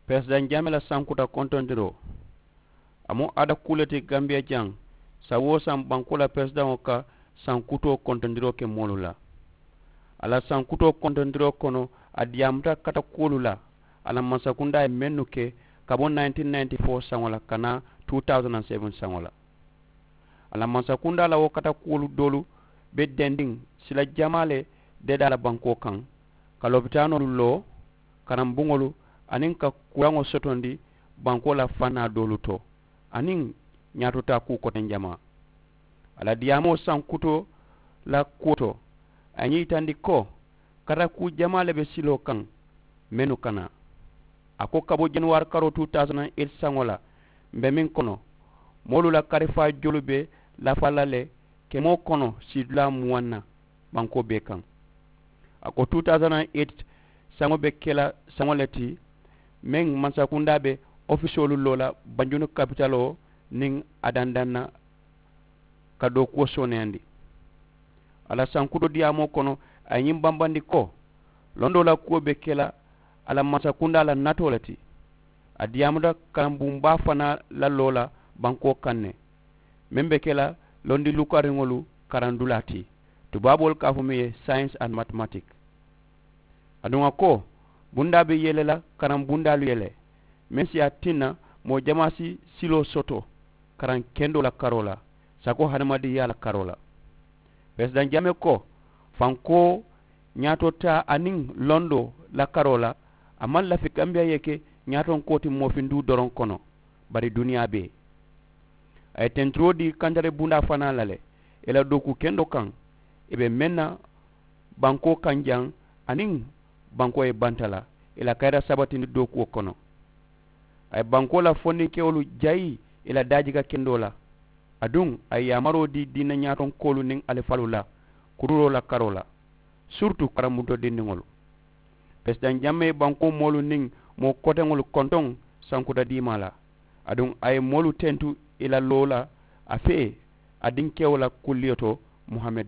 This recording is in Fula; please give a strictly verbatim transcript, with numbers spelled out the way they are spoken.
President Jamela sankuta kontondiro amo ada kuleti Gambia jang sa wo sam bankola president oka sankuto kontondiro ke molula ala sankuto kontondiro kono adiamta kata kulula ala masakunda e mennuke kabo nineteen ninety-four sangola kana two thousand seven sangola ala masakunda la wo kata kulu dolu be dending sila jamale de dala banko kan kalobitano lo kanam bungolu anin ka kurango sotondi banko la fana dolu to anin nyatota ku ko ten jama ala diamo sankuto la kuto anyi tandi ko kata ku jamale be silo kan menu kana ako kabo januar karo two thousand eight sangola mbe min kono molu la karifa jolube la falale ke mo kono sidla muwanna banko be kan ako two thousand eight sango be kela sangoleti men mansakunda be official lola banjunu capitalo ning adandanna kado ko sonandi ala sankudo diamo kono ayim bambandi ko londo la ko be kela ala masakunda la natolati adiamuda kambumba fana la lola banko kanne membe kela londi lukaringolu karandulati tubabol kafume science and mathematics adunga ko bunda be yelela karam bunda lu yele mensi atina mo jamasi silo soto karan kendo la karola sako hanamadi ya la karola president jame ko fanko nyato ta aning londo la karola amal la fi Gambia yeke nyaton koti mo findu doron kono bari dunia be ay tentro di kandare bunda fana lale ela doku kendo kan ebe menna banko kanjang aning banko e bantala ila kayra sabati ni doku kono ay banko la fonni kewlu jayi ila dajiga kendola adung ay yamaro di dina nyaton kolu ning ale falula kururo la karola surtout karamuto dindingol president jamme banko molu ning mo kotengol kontong sankuda dimala adung ay molu tentu ila lola afe adin kewla kulliyoto Muhammad